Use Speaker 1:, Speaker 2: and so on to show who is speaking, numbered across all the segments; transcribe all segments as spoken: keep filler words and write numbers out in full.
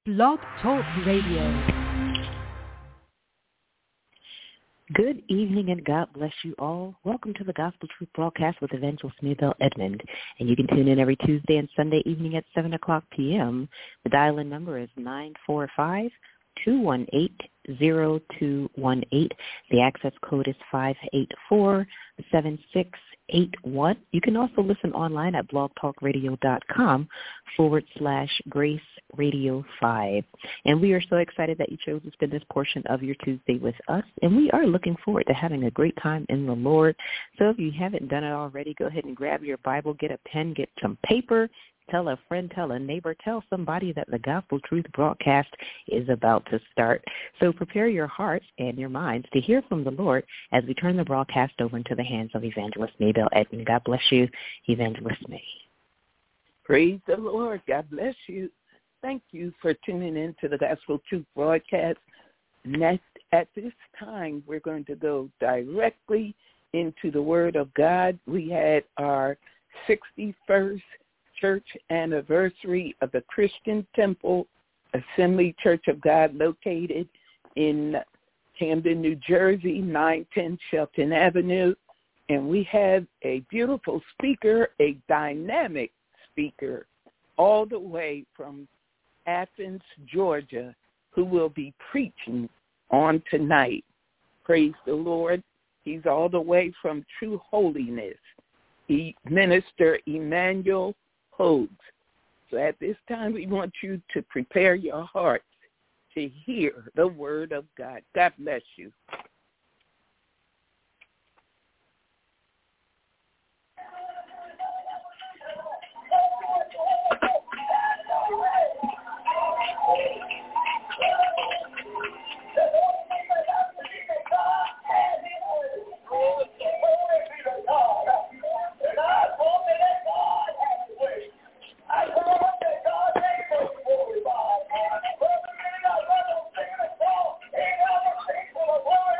Speaker 1: Blog Talk Radio. Good evening and God bless you all. Welcome to the Gospel Truth Broadcast with Evangelist Maybelle Edmond. And you can tune in every Tuesday and Sunday evening at seven o'clock p.m. The dial-in number is nine four five, two one eight, zero two one eight. The access code is five eight four, seven six eight one. You can also listen online at blogtalkradio.com forward slash Grace Radio five. And we are so excited that you chose to spend this portion of your Tuesday with us. And we are looking forward to having a great time in the Lord. So if you haven't done it already, go ahead and grab your Bible, get a pen, get some paper. Tell a friend, tell a neighbor, tell somebody that the Gospel Truth Broadcast is about to start. So prepare your hearts and your minds to hear from the Lord as we turn the broadcast over into the hands of Evangelist Maybelle Edmond. God bless you, Evangelist May.
Speaker 2: Praise the Lord. God bless you. Thank you for tuning in to the Gospel Truth Broadcast. Next, at this time, we're going to go directly into the Word of God. We had our sixty-first church anniversary of the Christian Temple Assembly Church of God located in Camden, New Jersey, nine ten Shelton Avenue. And we have a beautiful speaker, a dynamic speaker, all the way from Athens, Georgia, who will be preaching on tonight. Praise the Lord. He's all the way from True Holiness. He, Minister Emmanuel Hogues. So at this time, we want you to prepare your hearts to hear the word of God. God bless you.
Speaker 3: Word.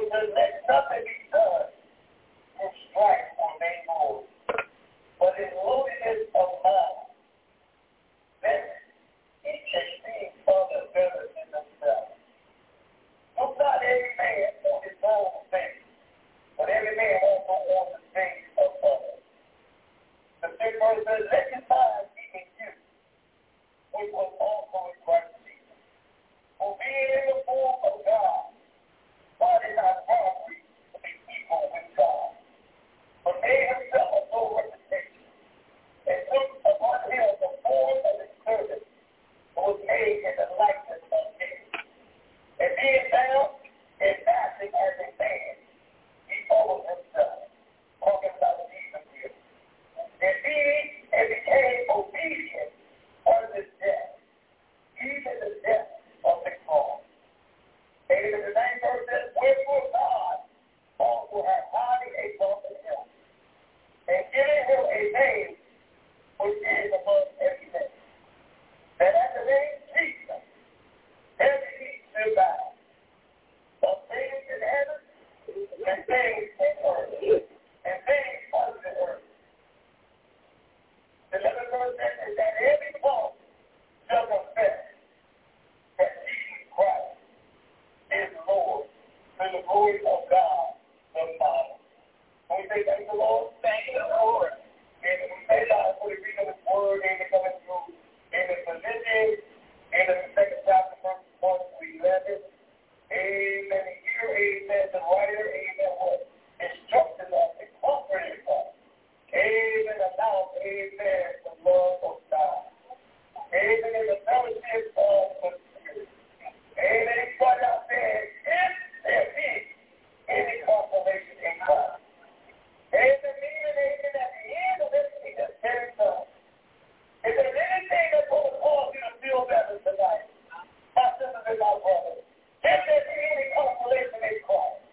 Speaker 3: says, let nothing be done in strife or vainglory, but in lowliness of mind, let each esteem others better than themselves. Look not every man on his own things, but every man also on the things of others. The fifth verse says, let your mind be in you, which was also in Christ Jesus, who being in the form of God, God is not robbery to be equal with God, but made himself a no reputation, and took upon him the form of a servant, who was made in the likeness of men. And being found and acting as a man, he humbled himself, talking about Jesus here. And being and became obedient unto death, even the death of the cross. And in the same verse says, wherefore God also hath highly exalted him, and given him a name which is above every name, that at the name of Jesus, every knee shall bow, of things in heaven, and things in earth, and things under the earth. The eleventh verse says that every tongue shall confess that Jesus Christ is Lord, to the glory of God the Father. When we say thank the Lord, thank the Lord. And we say God for the reading of His Word, and it coming through in the position, in the second chapter, verse one to eleven. Amen. And here, amen, the writer, amen, was instructing us and comforting us. Amen. Announce, amen, the love of God. Amen. In the fellowship of the Spirit. Amen. He started out saying, if there be any consolation in Christ. Amen. Meaning, amen, at the end of everything that's very done. If there's anything that's going to cause you to feel better tonight, my sisters and my brothers, if there be any consolation in Christ,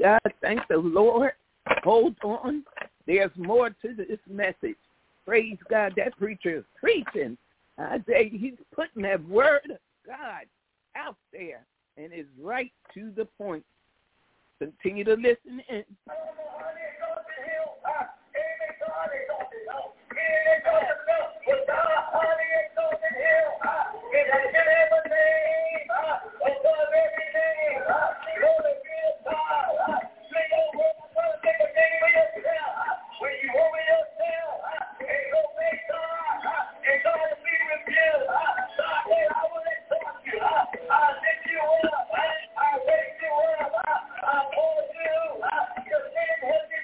Speaker 2: God. Thank the Lord. Hold on. There's more to this message. Praise God. That preacher is preaching. I say he's putting that word of God out there and is right to the point. Continue to listen in.
Speaker 3: I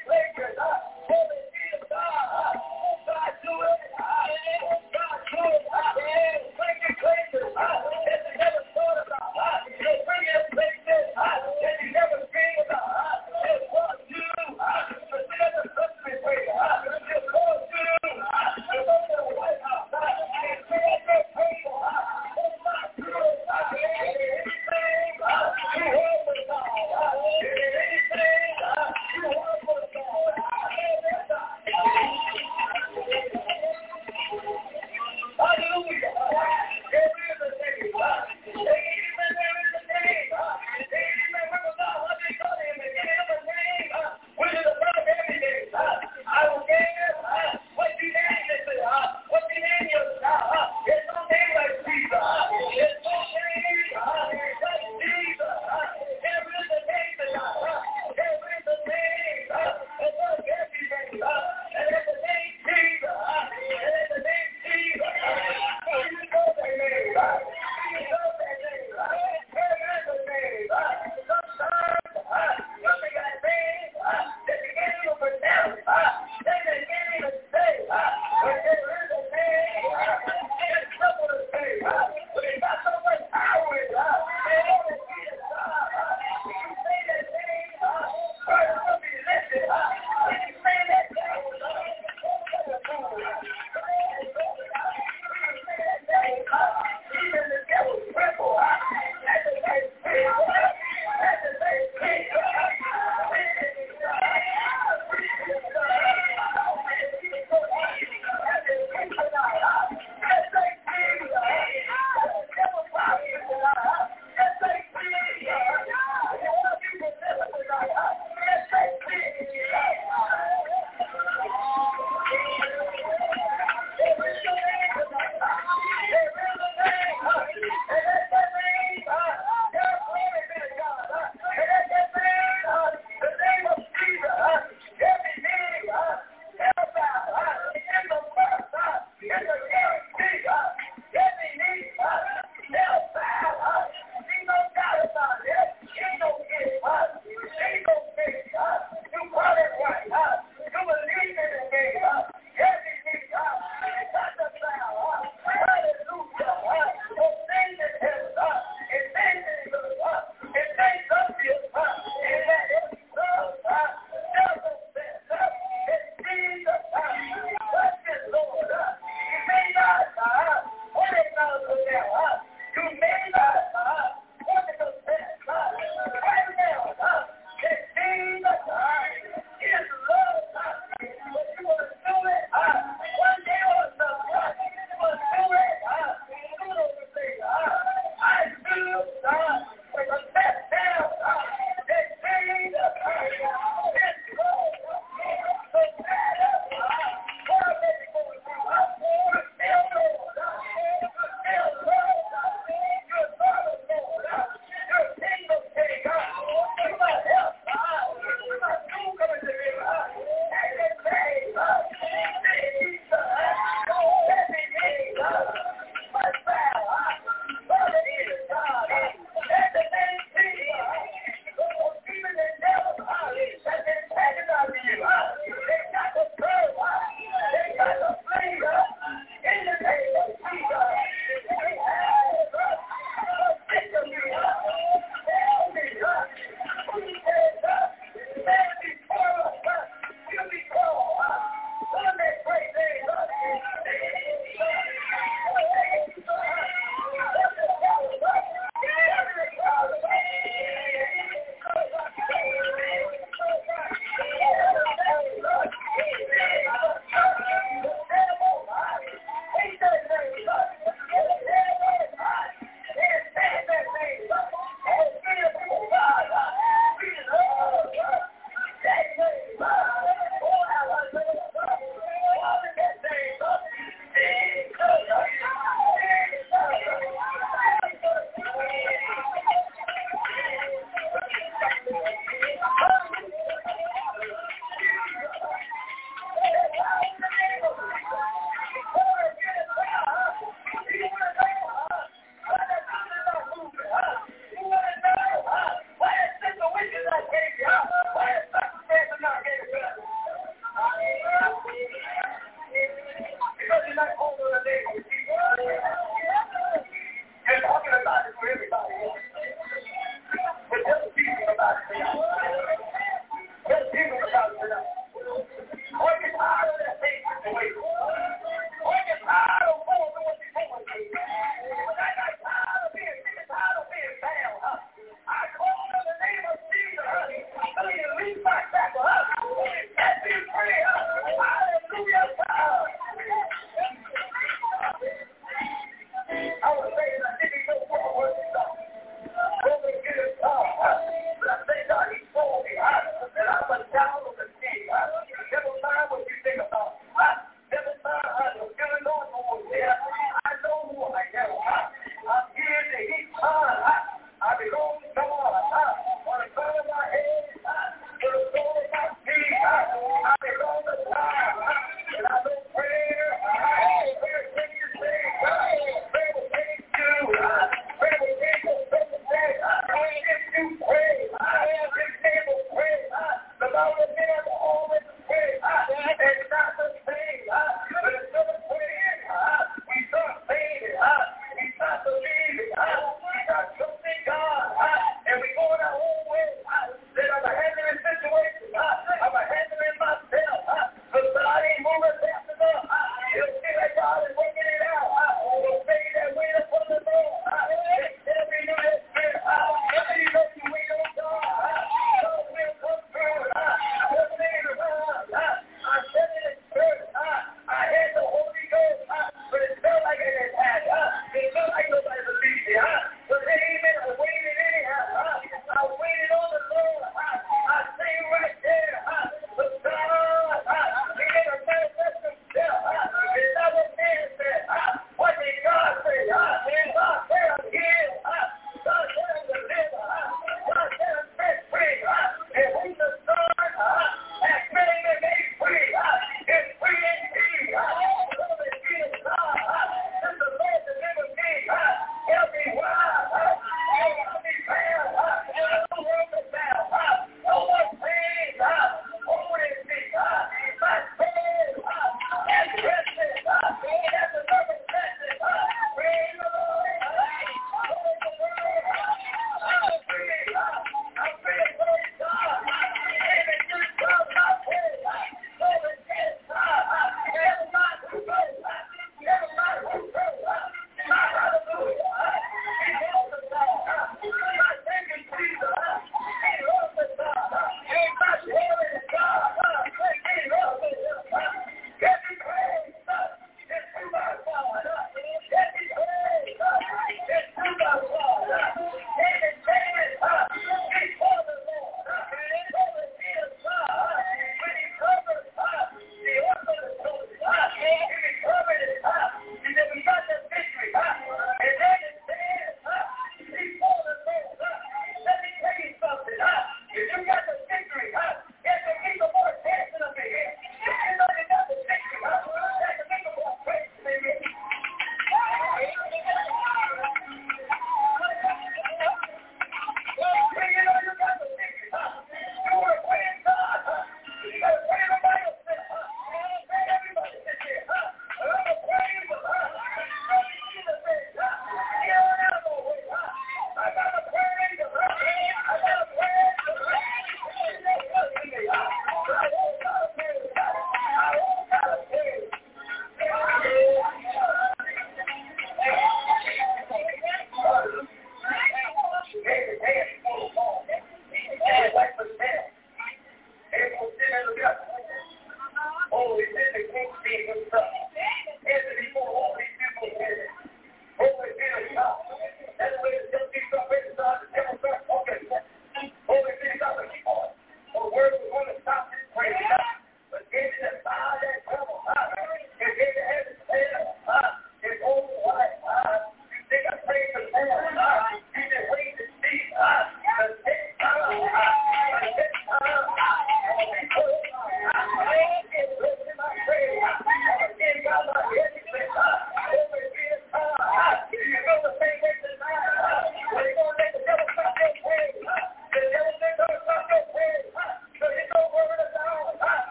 Speaker 3: always pray. It's not the same. But instead of praying, we start saying it. We start believing. We start trusting God. And we go in our own way. That I'm handling situations. I'm handling myself. But God ain't moving fast enough. You'll see that God is working it out. You'll say that wait upon the Lord. Every new spirit. Every new you wait on God. God will come through. Everything is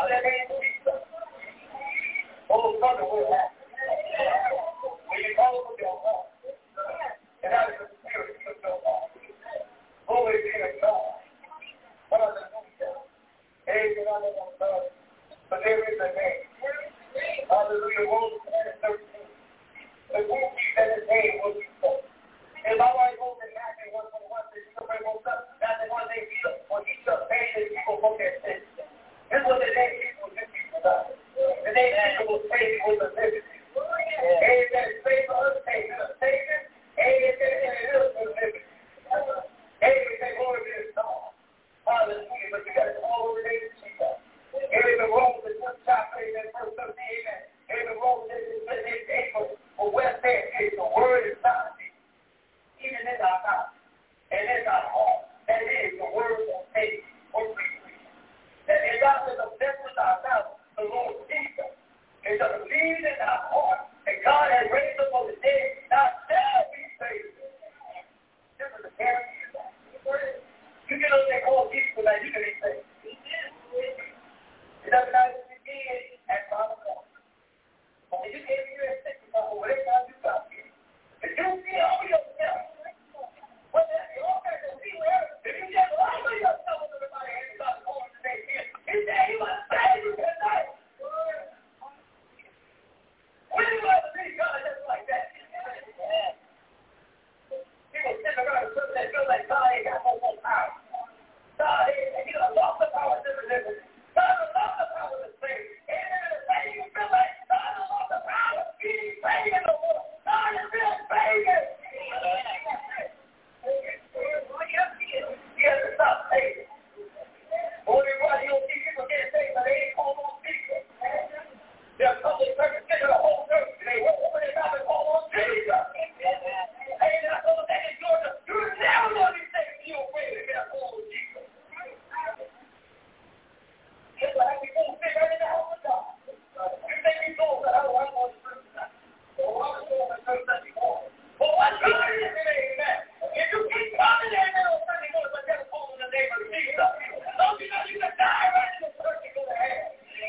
Speaker 3: call that name Jesus. Oh, brother, what happened? When you call it with your heart, and out of the spirit of your heart, Holy Spirit, God. Hallelujah. Amen. Hallelujah. But there is a name. Hallelujah. Romans thirteen. The who keeps that his name will be so. And my wife goes in Matthew one twenty-one, says, you can bring most up. That's the one they feel. When he shall pay the people from their sins. This is what the name people will do people about. The name people will say with the liberty. Amen. Save us, save us, save us. Amen. And it is with liberty. Amen. Glory be to God. Hallelujah. But you got to all over the name of Jesus. Amen. Romans is one chapter, amen. Verse thirteen, amen. Amen. Romans is able. For where there is the word is not even in our mouth and in our heart. That is the word of faith or free. That is not to confess with our mouth the Lord Jesus. And to believe in our heart that God has raised up on the dead, thou shalt be saved. This is the guarantee of that. You get up there call people that you can be saved. It doesn't matter if you did at five o'clock. When you came here at six o'clock, or whatever time you got here, if you see all yourself, what that you all got to see where, if you just all of yourself with everybody and God calling today here, he said he was saved tonight. When do you ever see God just like that? People sitting around a person that feel like God ain't got no more power. God ain't, he done lost the power to deliver. God done lost the power to save. And in the day you feel like God done lost the power, he ain't saving no more. God is still saving. He has to stop saving. Only why you don't see people get saved, but they ain't called on Jesus. They're coming to church, get to the whole church, and they won't open their mouth and call on Jesus. Hey, that's all that is Georgia. You're never going to be saved if you don't pray to get a hold of Jesus. It's like we won't sit right in the house of God. You think we told that, oh, I'm going to church tonight. Oh, I'm going to church Sunday morning. But what God is it, amen? If you keep coming there now on Sunday morning, but never call in the name of Jesus, don't you know you can die right in the church and go to hell?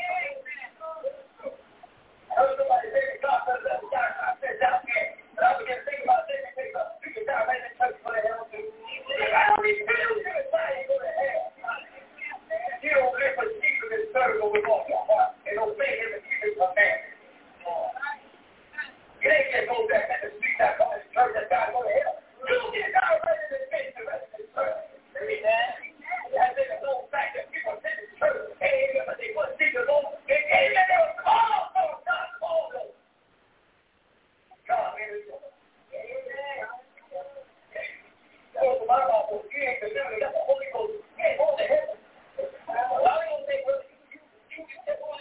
Speaker 3: I heard somebody say that God does that. I said, down here. But I began to think about this and think about, you can die right in the church and go to hell too. I don't even feel you can die and go to hell. You don't live for Jesus and serve him with all your heart and obey him and keep his commandments. It ain't just go back at the street that God is church that God go to hell. You get down right in the face the rest of the church. That's in the whole fact that people sit in church and ain't but they put Jesus on. They came in there and called for God called them. God made it. So the Bible says, you ain't the Holy Ghost. You ain't going to heaven. Well, I don't think, well, you, you, you get that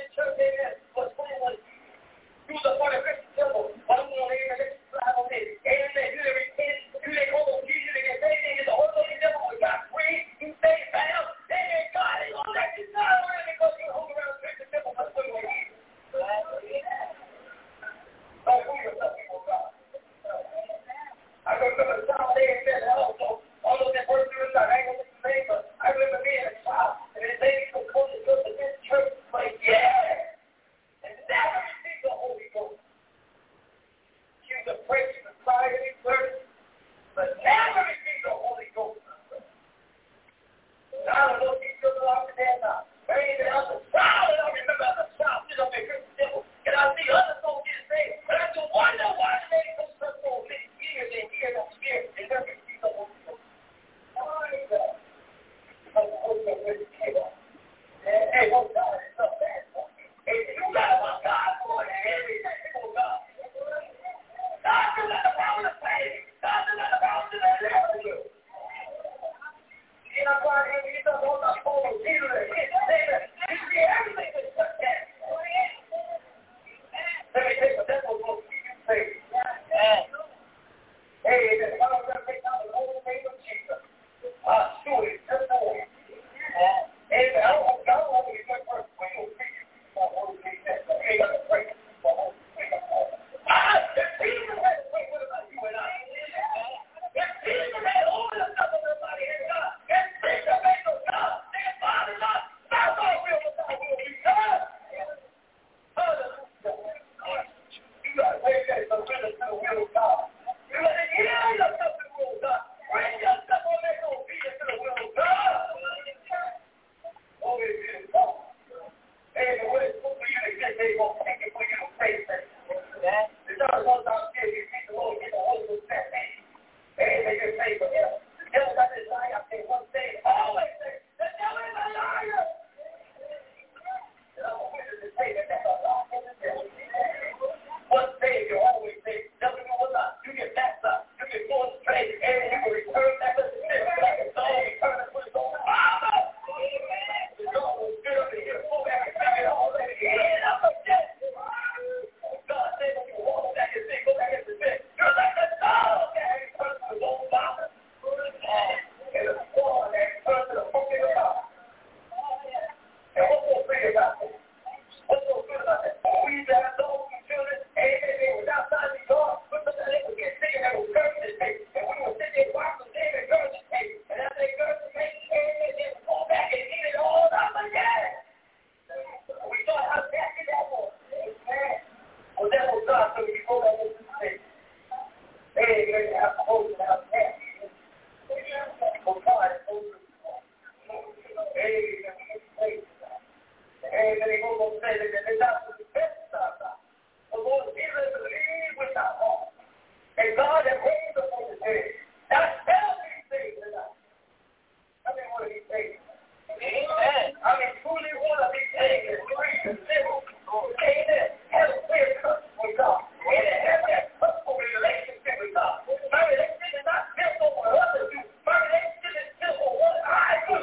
Speaker 3: Amen. He goes on to say that they not to the best of God. The Lord Jesus believe with our heart. And God has raised up on the dead. Now tell me things tonight. I mean, what did he say? Amen. I mean, truly want to be saved and free and live. Amen. Have a clear cut with God. Amen. Have that personal relationship with God. My relationship is not built on what others do. My relationship is built on what I do.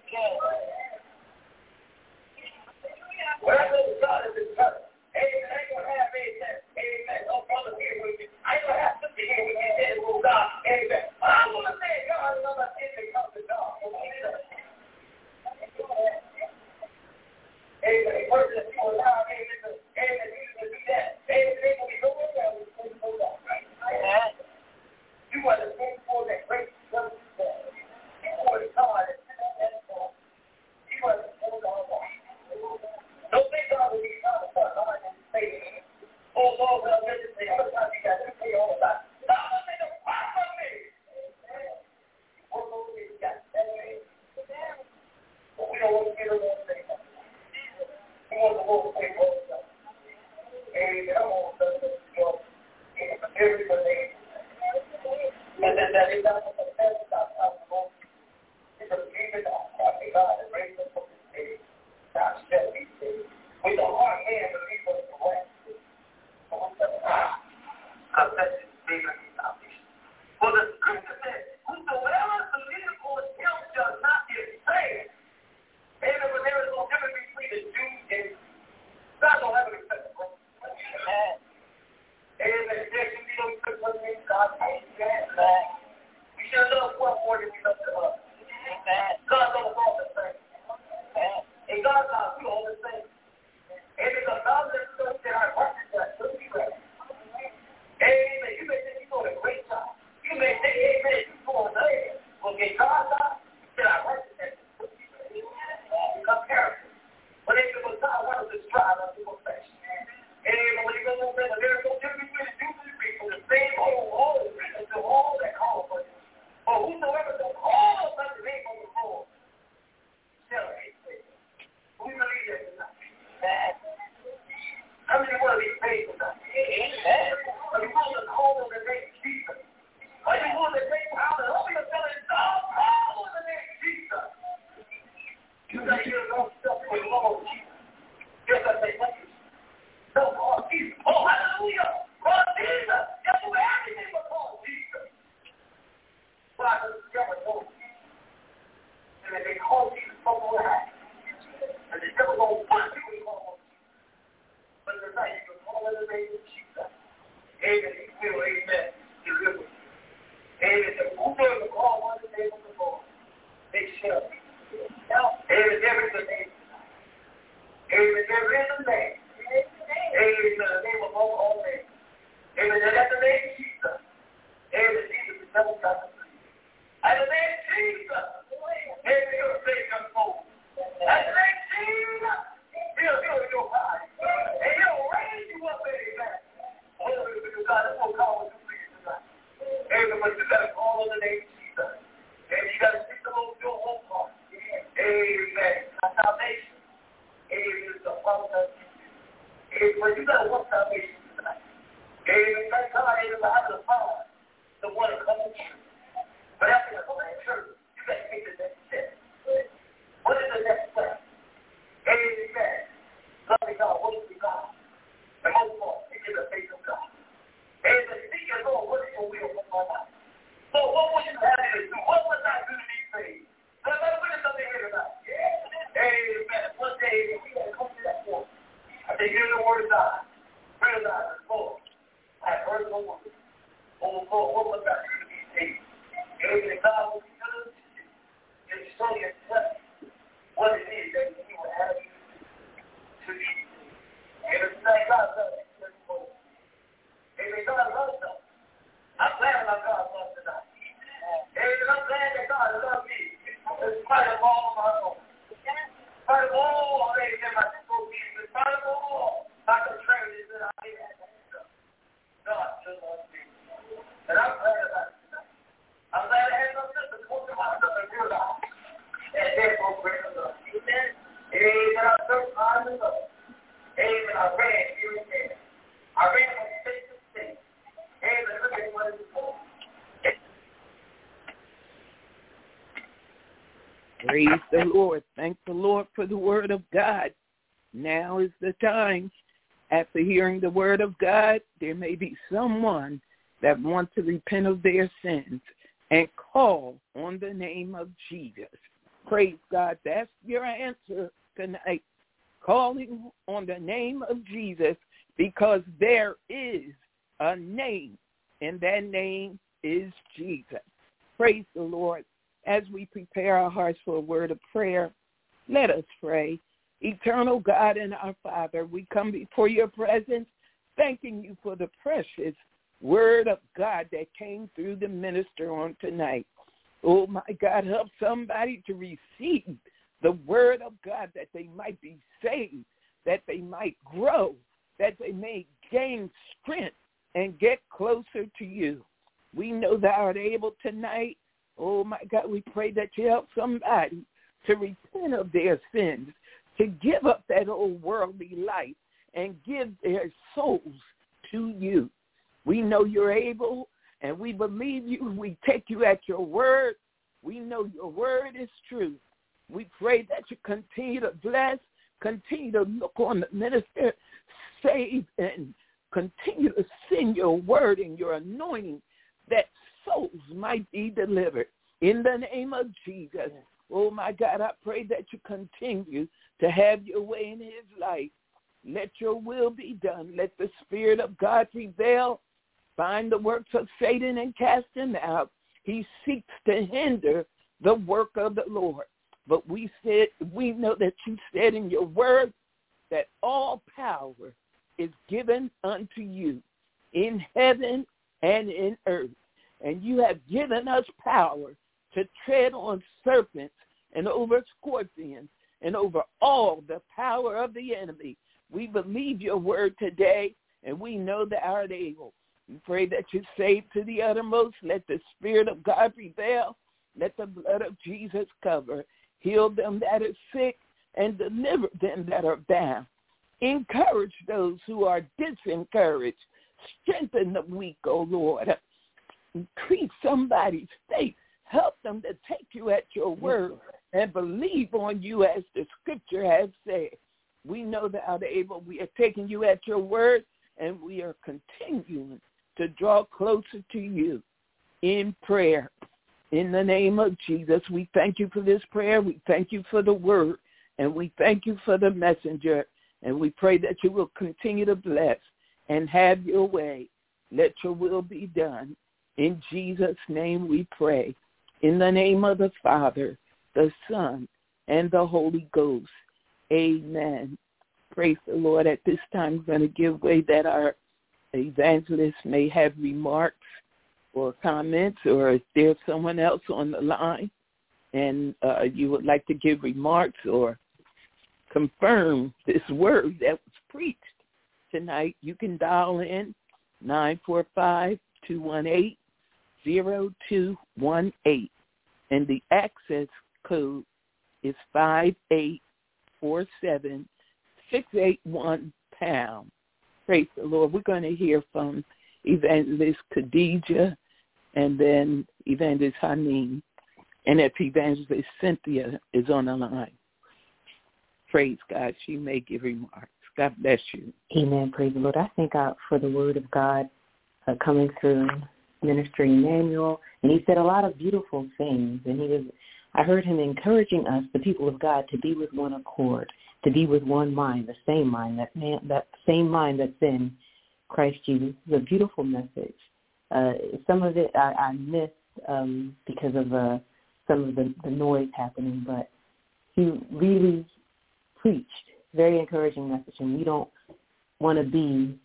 Speaker 3: When I know that God is in touch, amen, I ain't going to have amen. Amen. No brother here with me. I ain't going to have to be here with me and with God. Amen. I'm going to say God is not in the come to God. Amen. A person that you allow, amen, to, amen, to do that. Amen, they will be nowhere else. Amen. You are the same for that great love. You are the God that sits on that throne. You are the same God. Don't think God will be God of God. God is saying, oh Lord, well, listen, the other time you got to pay all the time. God will say, the part of me. Work over me, you got that way. But we don't want to get a little thing. We want the Lord to say, well, amen. I'm on the Lord. Amen. For everybody. And then that is not what the best of the Lord. It's a given of God and raise up from the stage. God shall be saved. With a hard hand, the people in the way. God bless you, baby, and salvation. For the scripture says, whosoever believeth on him shall not be saved. Amen. But there is no difference between the Jews and God don't have an exception. Amen. Amen. There should be no difference between God and man. We should love one more than we love the other. Amen. God knows all the same. Amen. And God knows we all the same. And because God let us know that our heart is that should be ready. Amen. You may think you're doing a great job. You may think, amen, you're doing good. Okay, God knows that our heart is that should be ready. Comparison. But if it was God, why does it strive unto perfection? Amen. When you go to the there is no difference between the Jews and the Greeks. For the same whole all is written to all that call for him. For whosoever shall call upon the name of the Lord shall be saved. We believe that tonight. How many want to be saved tonight? Amen. Are you willing to call on the name of Jesus? Are you willing to take power and open your belly and call on the name of Jesus? You got to hear the Lord stuff for the Lord Jesus. Yes, I say, thank you. No, call Jesus. Oh, hallelujah. Call Jesus. Yes, we have anything but call Jesus. Why? Because the devil knows Jesus. And if they call Jesus, so will happen. And the devil won't want you to call on Jesus. But tonight, you can call on the name of Jesus. Amen. He will, amen. Deliver you. Amen. The whoever call on the name of the Lord, they shall be. Amen. There is a name. Amen. There is a name. Amen. The name of all, all names. Amen. And that's the name of Jesus. Amen. Jesus is never got to see. And the name of Jesus. Amen. You're a Savior of souls. And the name of Jesus. He'll heal your body. And he'll raise you up, amen. Oh, because God is so powerful to you tonight. Amen. But you got to call on the name of Jesus. And you got to speak the Lord your whole heart. Amen. Salvation. Amen. Is the Father. Amen. But you got to want salvation tonight. Amen. Thank God. Amen. I have the power to want to come to church. But after you come to church, you got to take the next step. What is the next step? Amen. Loving God, worshiping God. And most of all, seeking the face of God. Amen. Seeking Lord, what is your will for my life? So what would you have me to do? What must I do to be saved? So let's look at something here tonight. Amen. One day, we got to come to that point. I say, hear the word of God. Realize, Lord, I have heard the word. Oh, Lord, what must I do to be saved? Amen. God will be good to you. And show yourself what it is that He will have you to be. Amen. Thank God loves you. Amen. God loves us. I'm glad my God loves tonight. Amen. I'm glad that God loves me. In spite of all my own. In spite of all, amen, my disobedience. In spite of all my contrariness that I have. God still loves me. And I'm glad about it.
Speaker 2: the Lord. Thank the Lord for the word of God. Now is the time. After hearing the word of God, there may be someone that wants to repent of their sins and call on the name of Jesus. Praise God. That's your answer tonight. Calling on the name of Jesus, because there is a name, and that name is Jesus. Praise the Lord. As we prepare our hearts for a word of prayer, let us pray. Eternal God and our Father, we come before your presence, thanking you for the precious word of God that came through the minister on tonight. Oh, my God, help somebody to receive the word of God, that they might be saved, that they might grow, that they may gain strength and get closer to you. We know thou art able tonight. Oh, my God, we pray that you help somebody to repent of their sins, to give up that old worldly life and give their souls to you. We know you're able, and we believe you. We take you at your word. We know your word is true. We pray that you continue to bless, continue to look on the minister, save, and continue to send your word and your anointing, that souls might be delivered. In the name of Jesus, oh, my God, I pray that you continue to have your way in his life. Let your will be done. Let the Spirit of God prevail. Bind the works of Satan and cast him out. He seeks to hinder the work of the Lord. But we said, we know that you said in your word that all power is given unto you in heaven and in earth. And you have given us power to tread on serpents and over scorpions and over all the power of the enemy. We believe your word today, and we know that thou art able. We pray that you save to the uttermost. Let the Spirit of God prevail. Let the blood of Jesus cover. Heal them that are sick and deliver them that are bound. Encourage those who are disencouraged. Strengthen the weak, O Lord. Increase somebody's faith. Help them to take you at your word and believe on you as the scripture has said. We know that out able. We are taking you at your word, and we are continuing to draw closer to you in prayer. In the name of Jesus, we thank you for this prayer. We thank you for the word, and we thank you for the messenger. And we pray that you will continue to bless and have your way. Let your will be done. In Jesus' name we pray. In the name of the Father, the Son, and the Holy Ghost. Amen. Praise the Lord. At this time, we're going to give way that our evangelist may have remarks or comments, or if there's someone else on the line and uh, you would like to give remarks or confirm this word that was preached tonight, you can dial in nine four five, two one eight, zero two one eight, and the access code is five eight four seven, six eight one pound. Praise the Lord. We're going to hear from Evangelist Khadijah and then Evangelist Haneen, and if Evangelist Cynthia is on the line. Praise God. She may give remarks. God bless you.
Speaker 1: Amen. Praise the Lord. I thank God for the word of God uh, coming through Minister Emmanuel, and he said a lot of beautiful things, and he was, I heard him encouraging us, the people of God, to be with one accord, to be with one mind, the same mind, that man, that same mind that's in Christ Jesus. It's a beautiful message. Uh, some of it I, I missed um, because of uh, some of the, the noise happening, but he really preached very encouraging message, and we don't want to be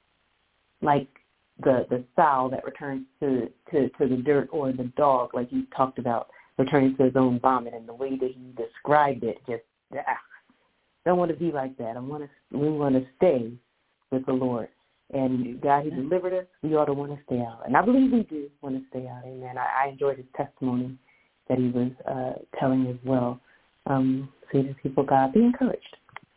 Speaker 1: like the the sow that returns to, to, to the dirt, or the dog, like you talked about, returning to his own vomit, and the way that he described it, just ah, don't want to be like that. I want to we want to stay with the Lord. And God, he delivered us. We ought to want to stay out. And I believe we do want to stay out. Amen. I, I enjoyed his testimony that he was uh, telling as well. Um, so the people, God, be encouraged.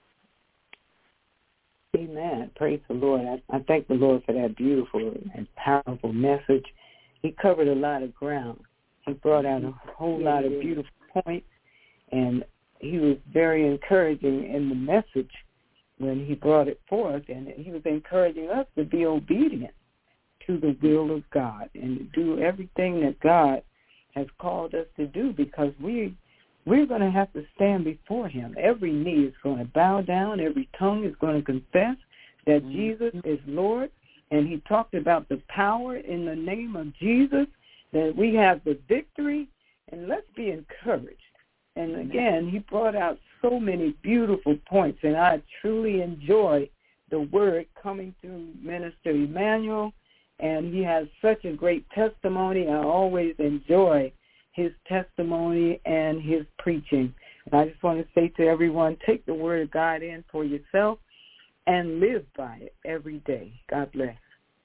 Speaker 4: Amen. Praise the Lord. I, I thank the Lord for that beautiful and powerful message. He covered a lot of ground. He brought out a whole lot of beautiful points. And he was very encouraging in the message when he brought it forth, and he was encouraging us to be obedient to the will of God and to do everything that God has called us to do, because we, we're going to have to stand before him. Every knee is going to bow down. Every tongue is going to confess that mm-hmm. Jesus is Lord. And he talked about the power in the name of Jesus, that we have the victory, and let's be encouraged. And again, he brought out so many beautiful points, and I truly enjoy the word coming through Minister Emmanuel, and he has such a great testimony. I always enjoy his testimony and his preaching. And I just want to say to everyone, take the word of God in for yourself and live by it every day. God bless.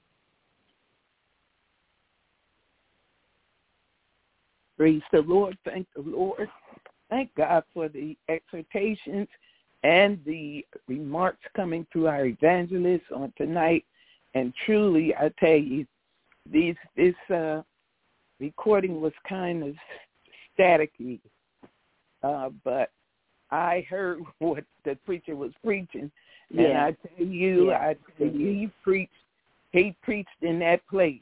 Speaker 2: Praise the Lord. Thank the Lord. Thank God for the exhortations and the remarks coming through our evangelists on tonight. And truly, I tell you, these this uh, recording was kind of staticky, uh, but I heard what the preacher was preaching, yeah. and I tell you, yeah. I tell you, he preached. He preached in that place,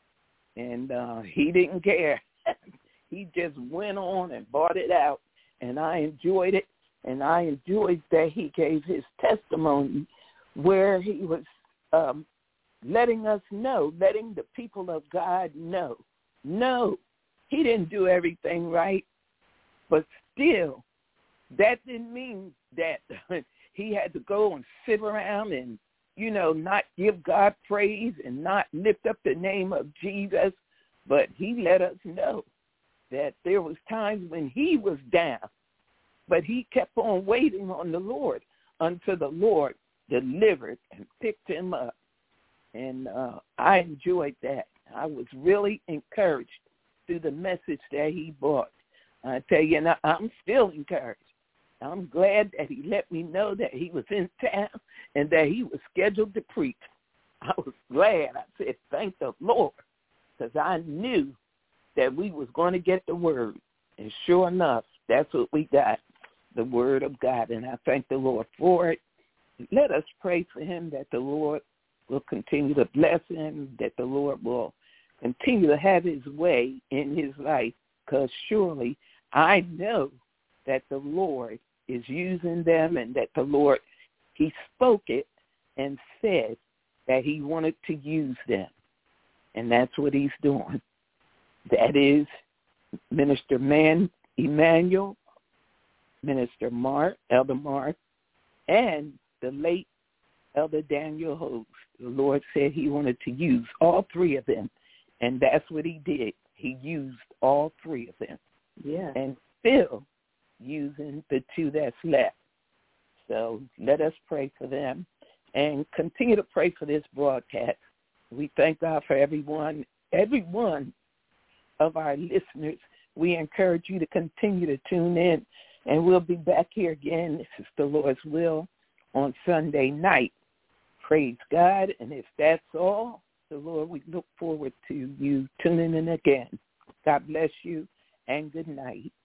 Speaker 2: and uh, he didn't care. He just went on and brought it out, and I enjoyed it, and I enjoyed that he gave his testimony where he was um, letting us know, letting the people of God know. No, he didn't do everything right, but still, that didn't mean that he had to go and sit around and, you know, not give God praise and not lift up the name of Jesus, but he let us know that there was times when he was down, but he kept on waiting on the Lord until the Lord delivered and picked him up. And uh, I enjoyed that. I was really encouraged through the message that he brought. I tell you, now, I'm still encouraged. I'm glad that he let me know that he was in town and that he was scheduled to preach. I was glad. I said, thank the Lord, because I knew that we was going to get the word. And sure enough, that's what we got, the word of God. And I thank the Lord for it. Let us pray for him that the Lord will continue to bless him, that the Lord will continue to have his way in his life, because surely I know that the Lord is using them and that the Lord, he spoke it and said that he wanted to use them. And that's what he's doing. That is Minister Man Emmanuel, Minister Mark, Elder Mark, and the late Elder Daniel Hogue. The Lord said he wanted to use all three of them, and that's what he did. He used all three of them.
Speaker 4: Yeah.
Speaker 2: And still using the two that's left. So let us pray for them and continue to pray for this broadcast. We thank God for everyone, everyone of our listeners. We encourage you to continue to tune in, and we'll be back here again, this is the Lord's will, on Sunday night. Praise God. And if that's all, the Lord, we look forward to you tuning in again. God bless you, and good night.